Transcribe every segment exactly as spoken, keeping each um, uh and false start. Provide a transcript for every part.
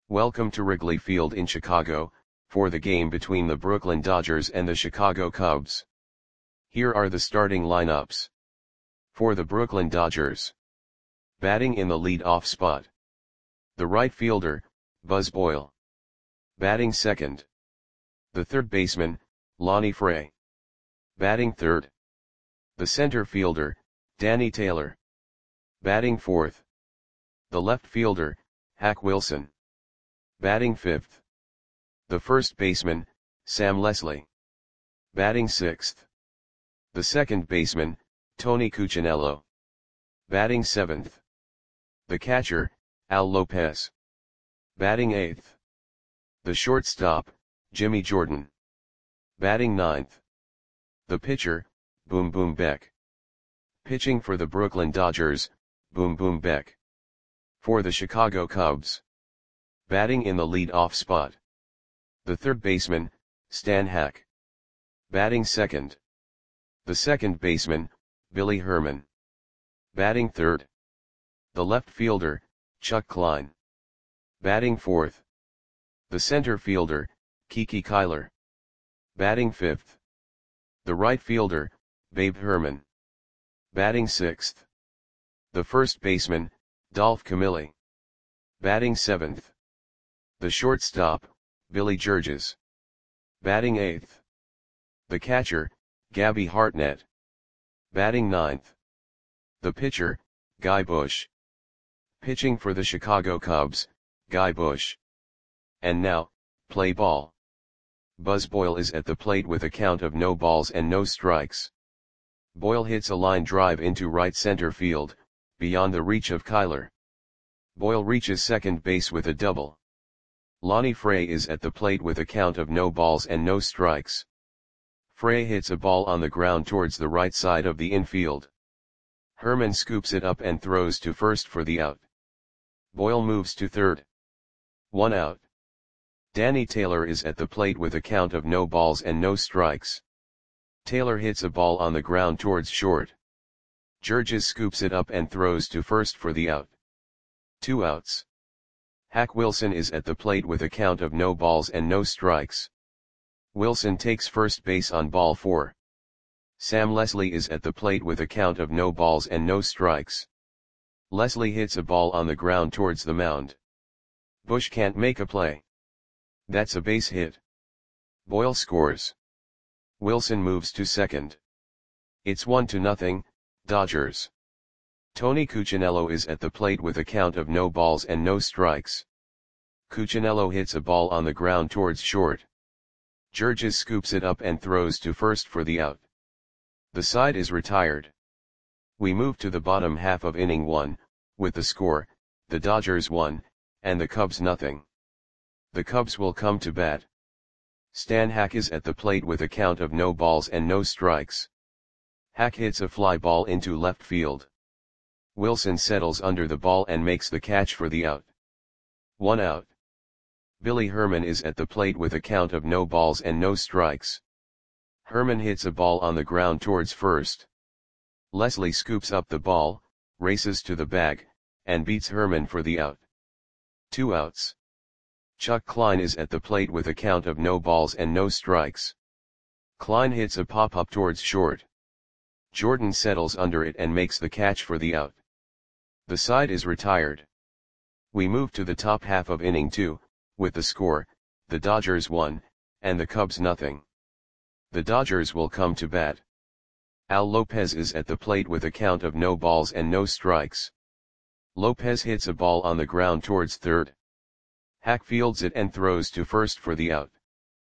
Welcome to Wrigley Field in Chicago, for the game between the Brooklyn Dodgers and the Chicago Cubs. Here are the starting lineups. For the Brooklyn Dodgers. Batting in the lead-off spot. The right fielder, Buzz Boyle. Batting second. The third baseman, Lonnie Fray. Batting third. The center fielder, Danny Taylor. Batting fourth. The left fielder, Hack Wilson. Batting fifth. The first baseman, Sam Leslie. Batting sixth. The second baseman, Tony Cuccinello. Batting seventh. The catcher, Al Lopez. Batting eighth. The shortstop, Jimmy Jordan. Batting ninth. The pitcher, Boom Boom Beck. Pitching for the Brooklyn Dodgers, Boom Boom Beck. For the Chicago Cubs. Batting in the lead-off spot. The third baseman, Stan Hack. Batting second. The second baseman, Billy Herman. Batting third. The left fielder, Chuck Klein. Batting fourth. The center fielder, Kiki Kyler. Batting fifth. The right fielder, Babe Herman. Batting sixth. The first baseman, Dolph Camilli. Batting seventh. The shortstop, Billy Georges. Batting eighth. The catcher, Gabby Hartnett. Batting ninth. The pitcher, Guy Bush. Pitching for the Chicago Cubs, Guy Bush. And now, play ball. Buzz Boyle is at the plate with a count of no balls and no strikes. Boyle hits a line drive into right center field, beyond the reach of Kyler. Boyle reaches second base with a double. Lonnie Fray is at the plate with a count of no balls and no strikes. Fray hits a ball on the ground towards the right side of the infield. Herman scoops it up and throws to first for the out. Boyle moves to third. One out. Danny Taylor is at the plate with a count of no balls and no strikes. Taylor hits a ball on the ground towards short. Georges scoops it up and throws to first for the out. Two outs. Hack Wilson is at the plate with a count of no balls and no strikes. Wilson takes first base on ball four. Sam Leslie is at the plate with a count of no balls and no strikes. Leslie hits a ball on the ground towards the mound. Bush can't make a play. That's a base hit. Boyle scores. Wilson moves to second. It's one to nothing, Dodgers. Tony Cuccinello is at the plate with a count of no balls and no strikes. Cuccinello hits a ball on the ground towards short. Georges scoops it up and throws to first for the out. The side is retired. We move to the bottom half of inning one, with the score, the Dodgers one, and the Cubs nothing. The Cubs will come to bat. Stan Hack is at the plate with a count of no balls and no strikes. Hack hits a fly ball into left field. Wilson settles under the ball and makes the catch for the out. One out. Billy Herman is at the plate with a count of no balls and no strikes. Herman hits a ball on the ground towards first. Leslie scoops up the ball, races to the bag, and beats Herman for the out. Two outs. Chuck Klein is at the plate with a count of no balls and no strikes. Klein hits a pop-up towards short. Jordan settles under it and makes the catch for the out. The side is retired. We move to the top half of inning two, with the score, the Dodgers one, and the Cubs nothing. The Dodgers will come to bat. Al Lopez is at the plate with a count of no balls and no strikes. Lopez hits a ball on the ground towards third. Hack fields it and throws to first for the out.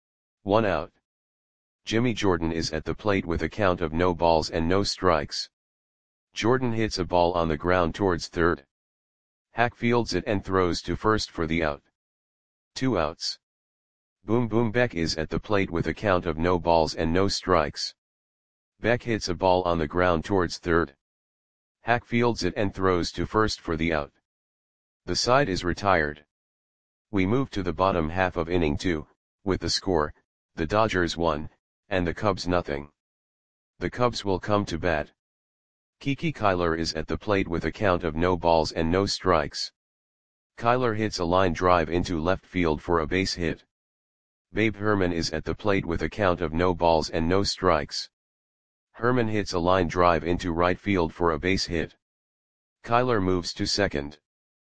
One out. Jimmy Jordan is at the plate with a count of no balls and no strikes. Jordan hits a ball on the ground towards third. Hack fields it and throws to first for the out. Two outs. Boom Boom Beck is at the plate with a count of no balls and no strikes. Beck hits a ball on the ground towards third. Hack fields it and throws to first for the out. The side is retired. We move to the bottom half of inning two, with the score, the Dodgers one, and the Cubs nothing. The Cubs will come to bat. Kiki Kyler is at the plate with a count of no balls and no strikes. Kyler hits a line drive into left field for a base hit. Babe Herman is at the plate with a count of no balls and no strikes. Herman hits a line drive into right field for a base hit. Kyler moves to second.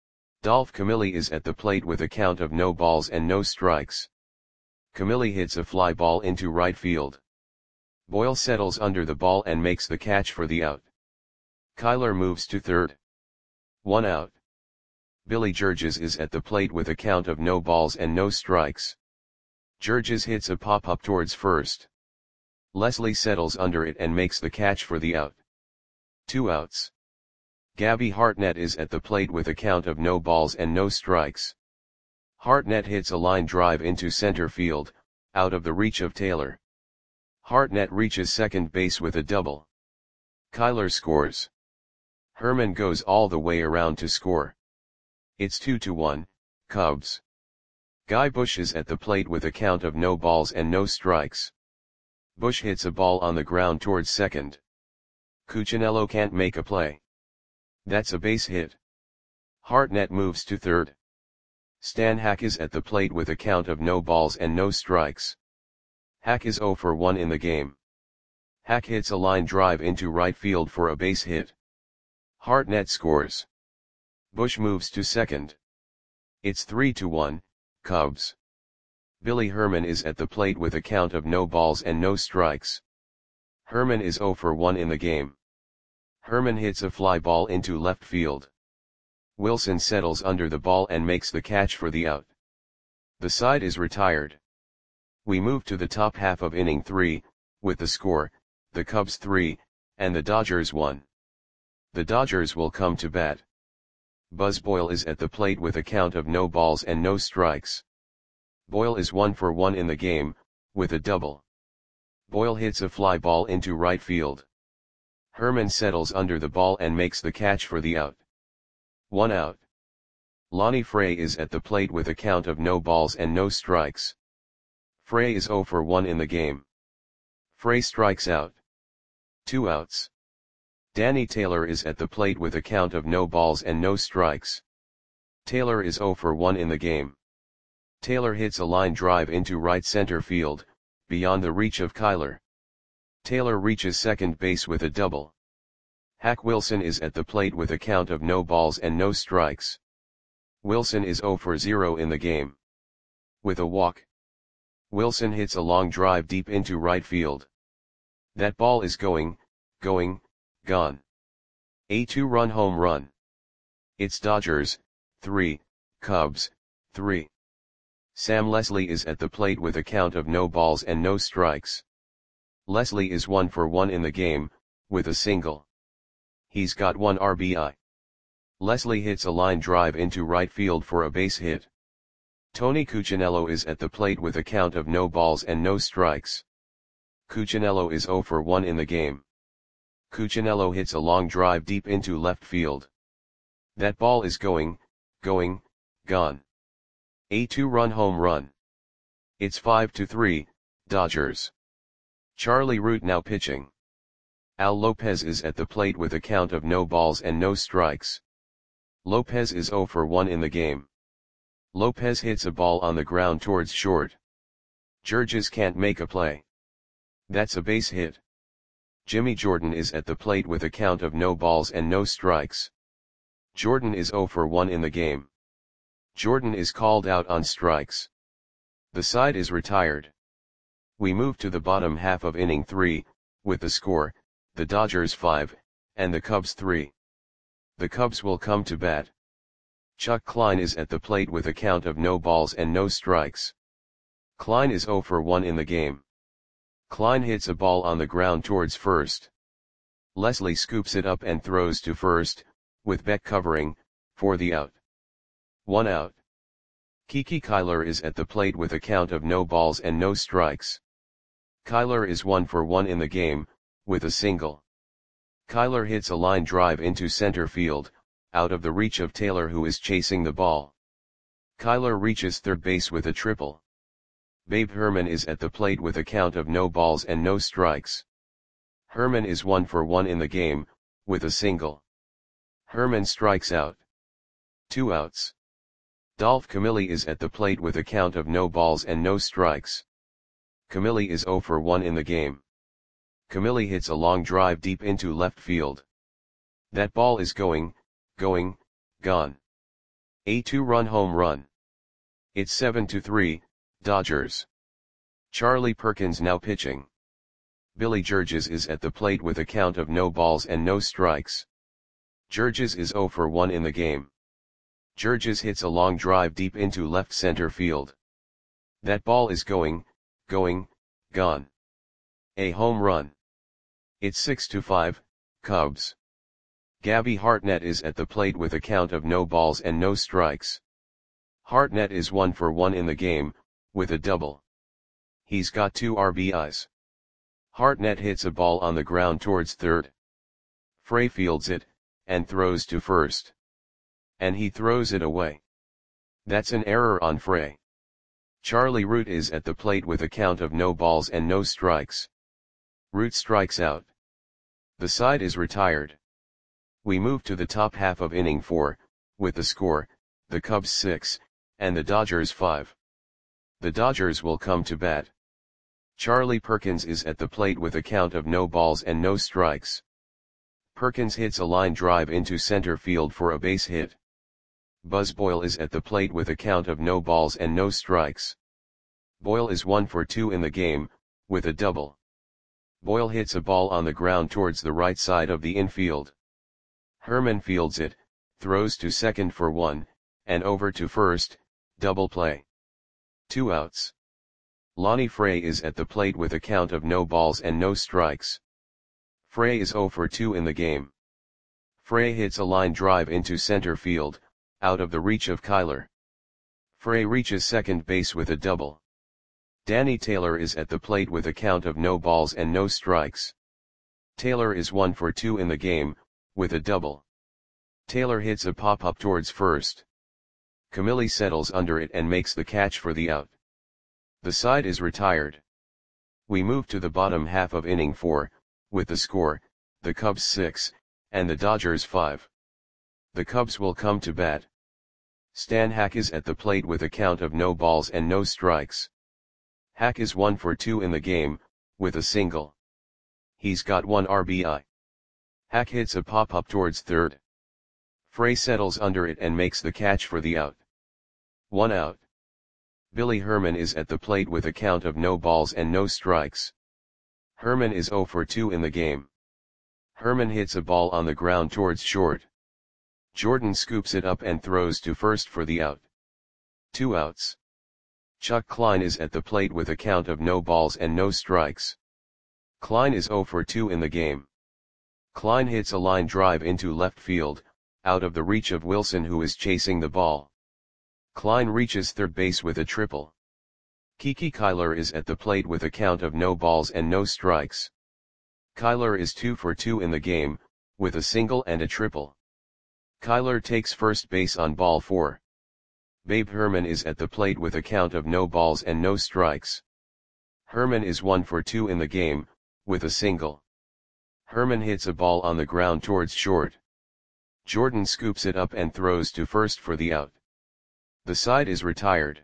Dolph Camilli is at the plate with a count of no balls and no strikes. Camilli hits a fly ball into right field. Boyle settles under the ball and makes the catch for the out. Kyler moves to third. One out. Billy Georges is at the plate with a count of no balls and no strikes. Georges hits a pop-up towards first. Leslie settles under it and makes the catch for the out. Two outs. Gabby Hartnett is at the plate with a count of no balls and no strikes. Hartnett hits a line drive into center field, out of the reach of Taylor. Hartnett reaches second base with a double. Kyler scores. Herman goes all the way around to score. It's two to one, Cubs. Guy Bush is at the plate with a count of no balls and no strikes. Bush hits a ball on the ground towards second. Cuccinello can't make a play. That's a base hit. Hartnett moves to third. Stan Hack is at the plate with a count of no balls and no strikes. Hack is oh for one in the game. Hack hits a line drive into right field for a base hit. Hartnett scores. Bush moves to second. It's three to one, Cubs. Billy Herman is at the plate with a count of no balls and no strikes. Herman is oh for one in the game. Herman hits a fly ball into left field. Wilson settles under the ball and makes the catch for the out. The side is retired. We move to the top half of inning three, with the score, the Cubs three, and the Dodgers one. The Dodgers will come to bat. Buzz Boyle is at the plate with a count of no balls and no strikes. Boyle is one for one in the game, with a double. Boyle hits a fly ball into right field. Herman settles under the ball and makes the catch for the out. One out. Lonnie Frey is at the plate with a count of no balls and no strikes. Frey is oh for one in the game. Frey strikes out. Two outs. Danny Taylor is at the plate with a count of no balls and no strikes. Taylor is oh for one in the game. Taylor hits a line drive into right center field, beyond the reach of Kyler. Taylor reaches second base with a double. Hack Wilson is at the plate with a count of no balls and no strikes. Wilson is oh for zero in the game. With a walk. Wilson hits a long drive deep into right field. That ball is going, going, gone. A two-run home run. It's Dodgers, three, Cubs, three. Sam Leslie is at the plate with a count of no balls and no strikes. Leslie is one for one in the game, with a single. He's got one R B I. Leslie hits a line drive into right field for a base hit. Tony Cuccinello is at the plate with a count of no balls and no strikes. Cuccinello is oh for one in the game. Cuccinello hits a long drive deep into left field. That ball is going, going, gone. A two-run home run. It's five to three, Dodgers. Charlie Root now pitching. Al Lopez is at the plate with a count of no balls and no strikes. Lopez is oh for one in the game. Lopez hits a ball on the ground towards short. Georges can't make a play. That's a base hit. Jimmy Jordan is at the plate with a count of no balls and no strikes. Jordan is oh for one in the game. Jordan is called out on strikes. The side is retired. We move to the bottom half of inning three, with the score, the Dodgers five, and the Cubs three. The Cubs will come to bat. Chuck Klein is at the plate with a count of no balls and no strikes. Klein is oh for one in the game. Klein hits a ball on the ground towards first. Leslie scoops it up and throws to first, with Beck covering, for the out. One out. Kiki Kyler is at the plate with a count of no balls and no strikes. Kyler is one for one in the game, with a single. Kyler hits a line drive into center field, out of the reach of Taylor who is chasing the ball. Kyler reaches third base with a triple. Babe Herman is at the plate with a count of no balls and no strikes. Herman is one for one in the game, with a single. Herman strikes out. Two outs. Dolph Camilli is at the plate with a count of no balls and no strikes. Camilli is zero for one in the game. Camilli hits a long drive deep into left field. That ball is going, going, gone. A two-run home run. It's seven to three, Dodgers. Charlie Perkins now pitching. Billy Georges is at the plate with a count of no balls and no strikes. Georges is zero for one in the game. Georges hits a long drive deep into left center field. That ball is going, going, gone. A home run. It's six to five, Cubs. Gabby Hartnett is at the plate with a count of no balls and no strikes. Hartnett is one for one in the game, with a double. He's got two R B Is. Hartnett hits a ball on the ground towards third. Frey fields it, and throws to first. And he throws it away. That's an error on Frey. Charlie Root is at the plate with a count of no balls and no strikes. Root strikes out. The side is retired. We move to the top half of inning four, with the score, the Cubs six, and the Dodgers five. The Dodgers will come to bat. Charlie Perkins is at the plate with a count of no balls and no strikes. Perkins hits a line drive into center field for a base hit. Buzz Boyle is at the plate with a count of no balls and no strikes. Boyle is one for two in the game, with a double. Boyle hits a ball on the ground towards the right side of the infield. Herman fields it, throws to second for one, and over to first, double play. Two outs. Lonnie Frey is at the plate with a count of no balls and no strikes. Frey is zero for two in the game. Frey hits a line drive into center field, out of the reach of Kyler. Frey reaches second base with a double. Danny Taylor is at the plate with a count of no balls and no strikes. Taylor is one for two in the game, with a double. Taylor hits a pop-up towards first. Camilli settles under it and makes the catch for the out. The side is retired. We move to the bottom half of inning four, with the score, the Cubs six, and the Dodgers five. The Cubs will come to bat. Stan Hack is at the plate with a count of no balls and no strikes. Hack is one for two in the game, with a single. He's got one R B I. Hack hits a pop-up towards third. Frey settles under it and makes the catch for the out. One out. Billy Herman is at the plate with a count of no balls and no strikes. Herman is zero for two in the game. Herman hits a ball on the ground towards short. Jordan scoops it up and throws to first for the out. Two outs. Chuck Klein is at the plate with a count of no balls and no strikes. Klein is zero for two in the game. Klein hits a line drive into left field, out of the reach of Wilson, who is chasing the ball. Klein reaches third base with a triple. Kiki Kyler is at the plate with a count of no balls and no strikes. Kyler is two for two in the game, with a single and a triple. Kyler takes first base on ball four. Babe Herman is at the plate with a count of no balls and no strikes. Herman is one for two in the game, with a single. Herman hits a ball on the ground towards short. Jordan scoops it up and throws to first for the out. The side is retired.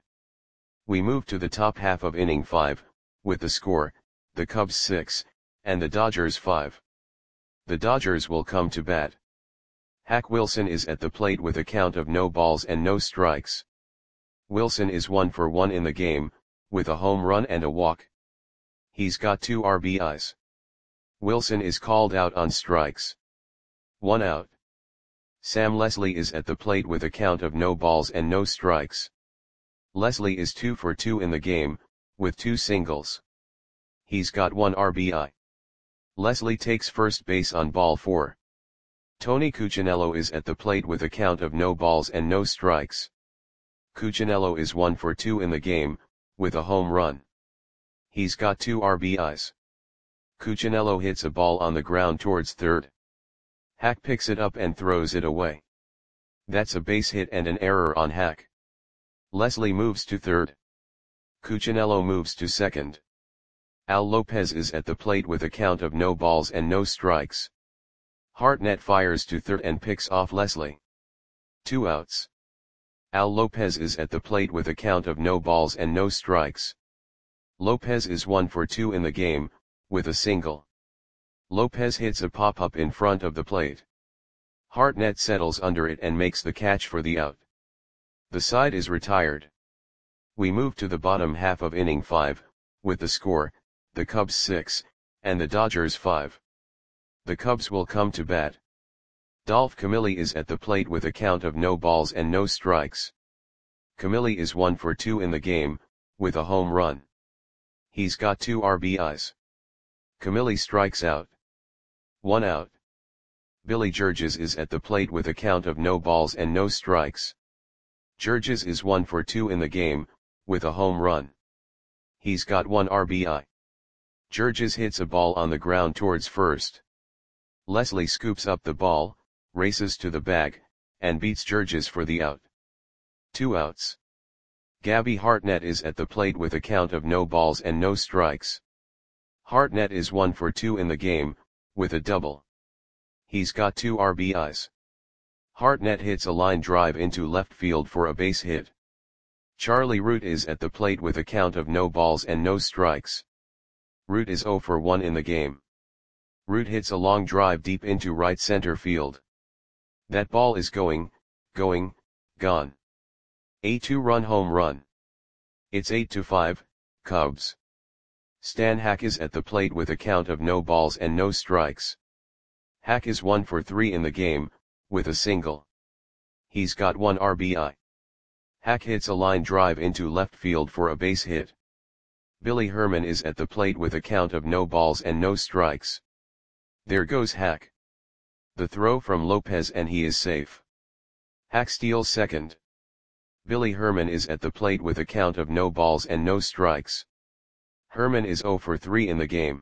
We move to the top half of inning five, with the score, the Cubs six, and the Dodgers five. The Dodgers will come to bat. Hack Wilson is at the plate with a count of no balls and no strikes. Wilson is one for one in the game, with a home run and a walk. He's got two R B Is. Wilson is called out on strikes. One out. Sam Leslie is at the plate with a count of no balls and no strikes. Leslie is two for two in the game, with two singles. He's got one R B I. Leslie takes first base on ball four. Tony Cuccinello is at the plate with a count of no balls and no strikes. Cuccinello is one for two in the game, with a home run. He's got two R B Is. Cuccinello hits a ball on the ground towards third. Hack picks it up and throws it away. That's a base hit and an error on Hack. Leslie moves to third. Cuccinello moves to second. Al Lopez is at the plate with a count of no balls and no strikes. Hartnett fires to third and picks off Leslie. Two outs. Al Lopez is at the plate with a count of no balls and no strikes. Lopez is one for two in the game, with a single. Lopez hits a pop-up in front of the plate. Hartnett settles under it and makes the catch for the out. The side is retired. We move to the bottom half of inning five, with the score, the Cubs six, and the Dodgers five. The Cubs will come to bat. Dolph Camilli is at the plate with a count of no balls and no strikes. Camilli is one for two in the game, with a home run. He's got two R B Is. Camilli strikes out. One out. Billy Georges is at the plate with a count of no balls and no strikes. Georges is one for two in the game, with a home run. He's got one R B I. Georges hits a ball on the ground towards first. Leslie scoops up the ball, races to the bag, and beats Georges for the out. Two outs. Gabby Hartnett is at the plate with a count of no balls and no strikes. Hartnett is one for two in the game, with a double. He's got two R B Is. Hartnett hits a line drive into left field for a base hit. Charlie Root is at the plate with a count of no balls and no strikes. Root is zero for one in the game. Root hits a long drive deep into right center field. That ball is going, going, gone. A two-run home run. It's eight to five, Cubs. Stan Hack is at the plate with a count of no balls and no strikes. Hack is one for three in the game, with a single. He's got one R B I. Hack hits a line drive into left field for a base hit. Billy Herman is at the plate with a count of no balls and no strikes. There goes Hack. The throw from Lopez and he is safe. Hack steals second. Billy Herman is at the plate with a count of no balls and no strikes. Herman is zero for three in the game.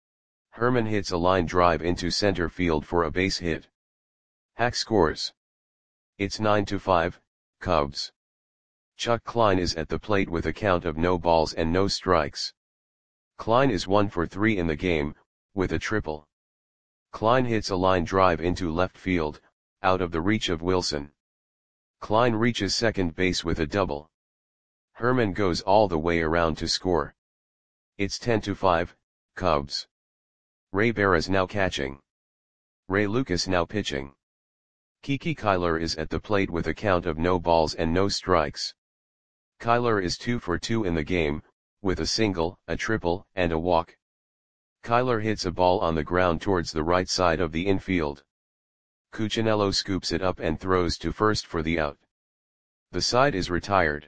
Herman hits a line drive into center field for a base hit. Hack scores. It's nine to five, Cubs. Chuck Klein is at the plate with a count of no balls and no strikes. Klein is one for three in the game, with a triple. Klein hits a line drive into left field, out of the reach of Wilson. Klein reaches second base with a double. Herman goes all the way around to score. It's ten to five, Cubs. Ray Barras now catching. Ray Lucas now pitching. Kiki Kyler is at the plate with a count of no balls and no strikes. Kyler is two for two in the game, with a single, a triple, and a walk. Kyler hits a ball on the ground towards the right side of the infield. Cuccinello scoops it up and throws to first for the out. The side is retired.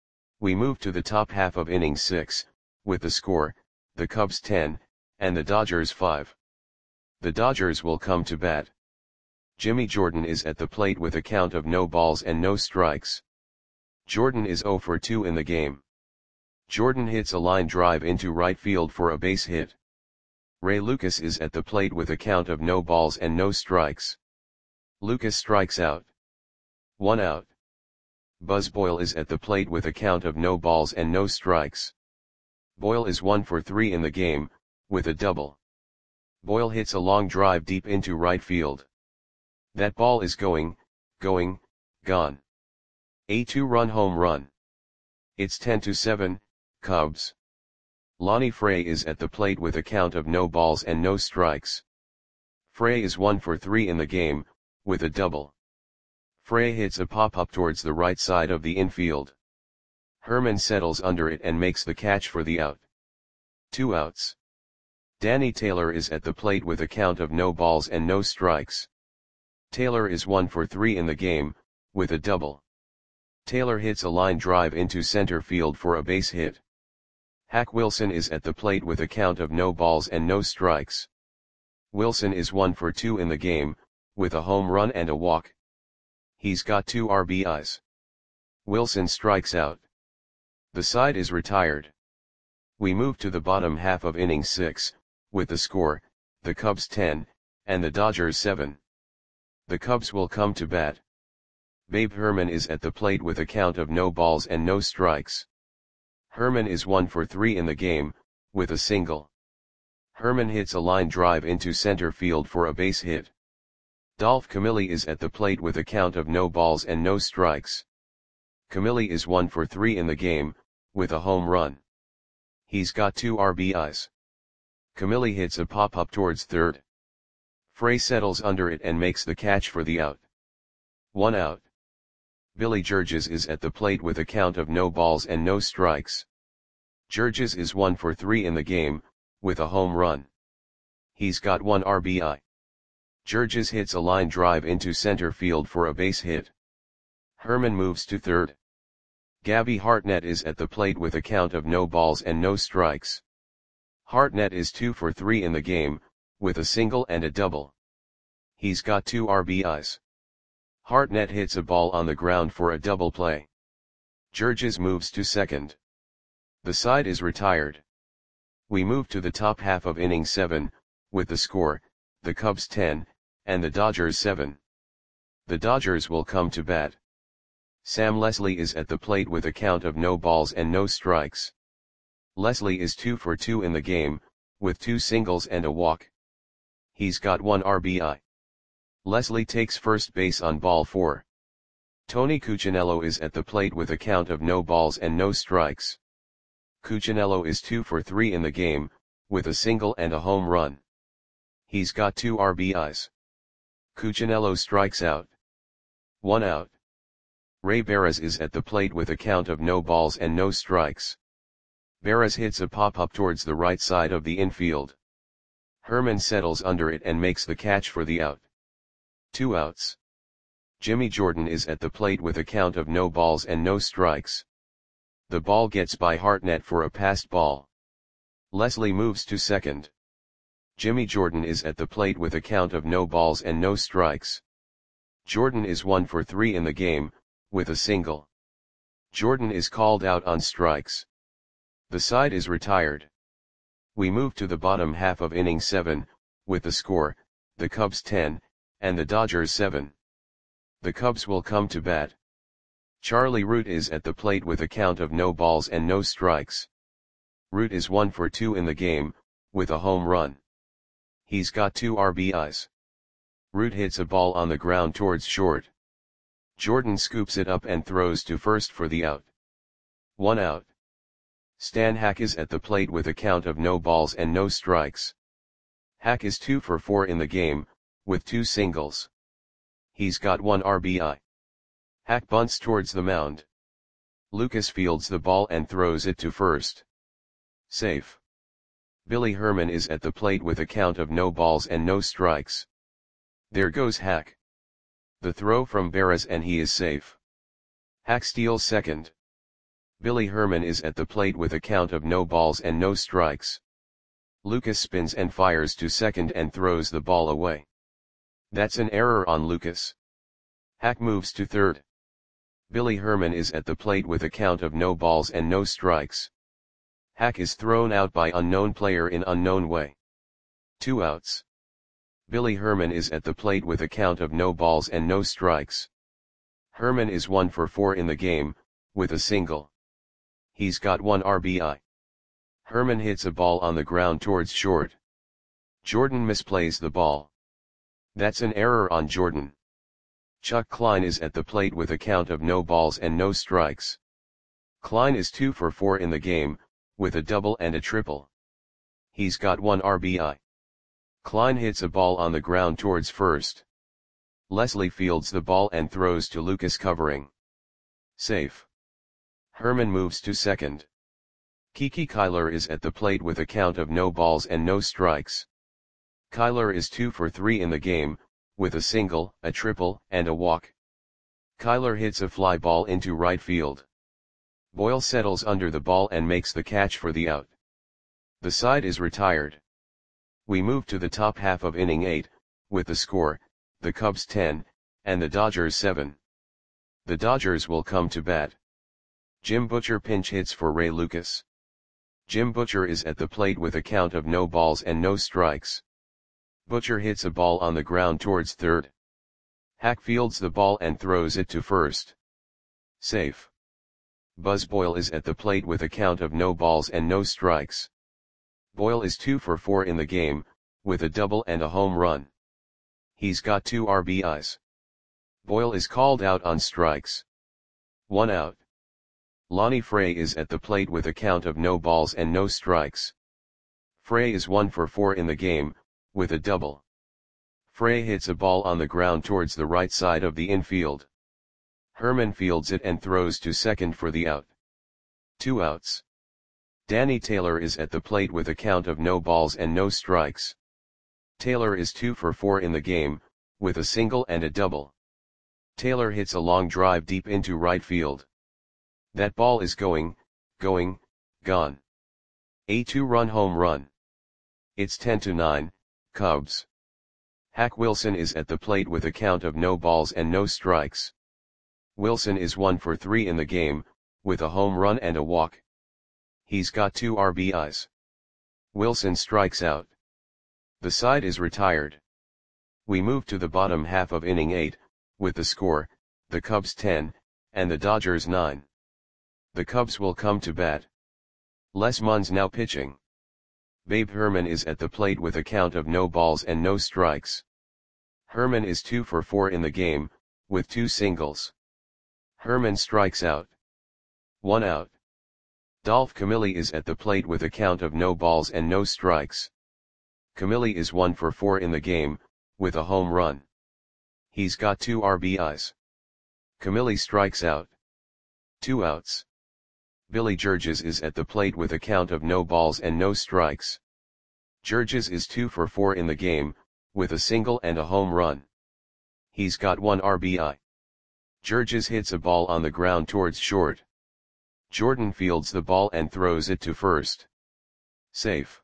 We move to the top half of inning six, with the score, the Cubs ten, and the Dodgers five. The Dodgers will come to bat. Jimmy Jordan is at the plate with a count of no balls and no strikes. Jordan is zero for two in the game. Jordan hits a line drive into right field for a base hit. Ray Lucas is at the plate with a count of no balls and no strikes. Lucas strikes out. One out. Buzz Boyle is at the plate with a count of no balls and no strikes. Boyle is one for three in the game, with a double. Boyle hits a long drive deep into right field. That ball is going, going, gone. A two-run home run. It's ten to seven, Cubs. Lonnie Frey is at the plate with a count of no balls and no strikes. Frey is one for three in the game, with a double. Frey hits a pop-up towards the right side of the infield. Herman settles under it and makes the catch for the out. Two outs. Danny Taylor is at the plate with a count of no balls and no strikes. Taylor is one for three in the game, with a double. Taylor hits a line drive into center field for a base hit. Hack Wilson is at the plate with a count of no balls and no strikes. Wilson is one for two in the game, with a home run and a walk. He's got two R B Is. Wilson strikes out. The side is retired. We move to the bottom half of inning six, with the score, the Cubs ten, and the Dodgers seven. The Cubs will come to bat. Babe Herman is at the plate with a count of no balls and no strikes. Herman is one for three in the game, with a single. Herman hits a line drive into center field for a base hit. Dolph Camilli is at the plate with a count of no balls and no strikes. Camilli is one for three in the game, with a home run. He's got two R B Is. Camilli hits a pop-up towards third. Frey settles under it and makes the catch for the out. One out. Billy Georges is at the plate with a count of no balls and no strikes. Georges is one for three in the game, with a home run. He's got one R B I. Georges hits a line drive into center field for a base hit. Herman moves to third. Gabby Hartnett is at the plate with a count of no balls and no strikes. Hartnett is two for three in the game, with a single and a double. He's got two R B Is. Hartnett hits a ball on the ground for a double play. Georges moves to second. The side is retired. We move to the top half of inning seven, with the score, the Cubs ten, and the Dodgers seven. The Dodgers will come to bat. Sam Leslie is at the plate with a count of no balls and no strikes. Leslie is two for two in the game, with two singles and a walk. He's got one R B I. Leslie takes first base on ball four. Tony Cuccinello is at the plate with a count of no balls and no strikes. Cuccinello is two for three in the game, with a single and a home run. He's got two R B Is. Cuccinello strikes out. One out. Ray Barras is at the plate with a count of no balls and no strikes. Barras hits a pop-up towards the right side of the infield. Herman settles under it and makes the catch for the out. Two outs. Jimmy Jordan is at the plate with a count of no balls and no strikes. The ball gets by Hartnett for a passed ball. Leslie moves to second. Jimmy Jordan is at the plate with a count of no balls and no strikes. Jordan is one for three in the game, with a single. Jordan is called out on strikes. The side is retired. We move to the bottom half of inning seven, with the score, the Cubs ten, and the Dodgers seven. The Cubs will come to bat. Charlie Root is at the plate with a count of no balls and no strikes. Root is one for two in the game, with a home run. He's got two R B Is. Root hits a ball on the ground towards short. Jordan scoops it up and throws to first for the out. One out. Stan Hack is at the plate with a count of no balls and no strikes. Hack is two for four in the game, with two singles. He's got one R B I. Hack bunts towards the mound. Lucas fields the ball and throws it to first. Safe. Billy Herman is at the plate with a count of no balls and no strikes. There goes Hack. The throw from Barras and he is safe. Hack steals second. Billy Herman is at the plate with a count of no balls and no strikes. Lucas spins and fires to second and throws the ball away. That's an error on Lucas. Hack moves to third. Billy Herman is at the plate with a count of no balls and no strikes. Hack is thrown out by unknown player in unknown way. Two outs. Billy Herman is at the plate with a count of no balls and no strikes. Herman is one for four in the game, with a single. He's got one R B I. Herman hits a ball on the ground towards short. Jordan misplays the ball. That's an error on Jordan. Chuck Klein is at the plate with a count of no balls and no strikes. Klein is two for four in the game, with a double and a triple. He's got one R B I. Klein hits a ball on the ground towards first. Leslie fields the ball and throws to Lucas covering. Safe. Herman moves to second. Kiki Kyler is at the plate with a count of no balls and no strikes. Kyler is two for three in the game, with a single, a triple, and a walk. Kyler hits a fly ball into right field. Boyle settles under the ball and makes the catch for the out. The side is retired. We move to the top half of inning eight, with the score, the Cubs ten, and the Dodgers seven. The Dodgers will come to bat. Jim Butcher pinch hits for Ray Lucas. Jim Butcher is at the plate with a count of no balls and no strikes. Butcher hits a ball on the ground towards third. Hack fields the ball and throws it to first. Safe. Buzz Boyle is at the plate with a count of no balls and no strikes. Boyle is two for four in the game, with a double and a home run. He's got two R B Is. Boyle is called out on strikes. One out. Lonnie Frey is at the plate with a count of no balls and no strikes. Frey is one for four in the game, with a double. Frey hits a ball on the ground towards the right side of the infield. Herman fields it and throws to second for the out. Two outs. Danny Taylor is at the plate with a count of no balls and no strikes. Taylor is two for four in the game, with a single and a double. Taylor hits a long drive deep into right field. That ball is going, going, gone. A two-run home run. It's ten to nine, Cubs. Hack Wilson is at the plate with a count of no balls and no strikes. Wilson is one for three in the game, with a home run and a walk. He's got two R B Is. Wilson strikes out. The side is retired. We move to the bottom half of inning eight, with the score, the Cubs ten, and the Dodgers nine. The Cubs will come to bat. Les Munn's now pitching. Babe Herman is at the plate with a count of no balls and no strikes. Herman is two for four in the game, with two singles. Herman strikes out. One out. Dolph Camilli is at the plate with a count of no balls and no strikes. Camilli is one for four in the game, with a home run. He's got two R B Is. Camilli strikes out. Two outs. Billy Georges is at the plate with a count of no balls and no strikes. Georges is two for four in the game, with a single and a home run. He's got one R B I. Georges hits a ball on the ground towards short. Jordan fields the ball and throws it to first. Safe.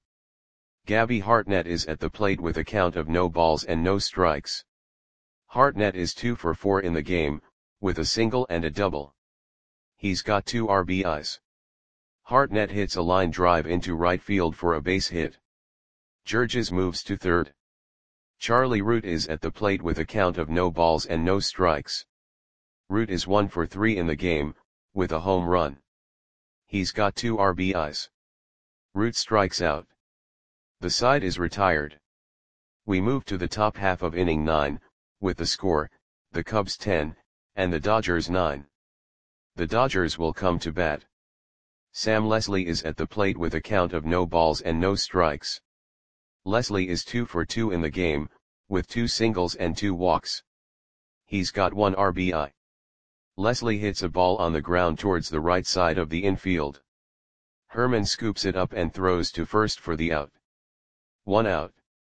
Gabby Hartnett is at the plate with a count of no balls and no strikes. Hartnett is two for four in the game, with a single and a double. He's got two R B Is. Hartnett hits a line drive into right field for a base hit. Georges moves to third. Charlie Root is at the plate with a count of no balls and no strikes. Root is one for three in the game, with a home run. He's got two R B Is. Root strikes out. The side is retired. We move to the top half of inning nine, with the score, the Cubs ten, and the Dodgers nine. The Dodgers will come to bat. Sam Leslie is at the plate with a count of no balls and no strikes. Leslie is two for two in the game, with two singles and two walks. He's got one R B I. Leslie hits a ball on the ground towards the right side of the infield. Herman scoops it up and throws to first for the out. One out.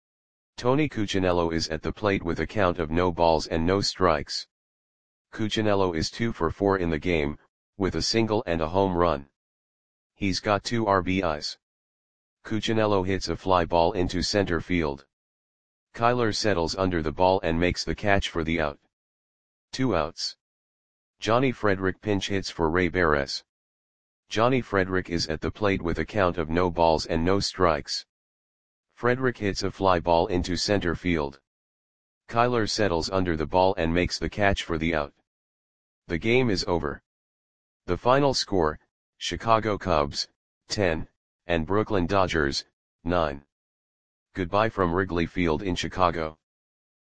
Tony Cuccinello is at the plate with a count of no balls and no strikes. Cuccinello is two for four in the game, with a single and a home run. He's got two R B Is. Cuccinello hits a fly ball into center field. Kyler settles under the ball and makes the catch for the out. Two outs. Johnny Frederick pinch hits for Ray Beres. Johnny Frederick is at the plate with a count of no balls and no strikes. Frederick hits a fly ball into center field. Kyler settles under the ball and makes the catch for the out. The game is over. The final score, Chicago Cubs, ten, and Brooklyn Dodgers, nine. Goodbye from Wrigley Field in Chicago.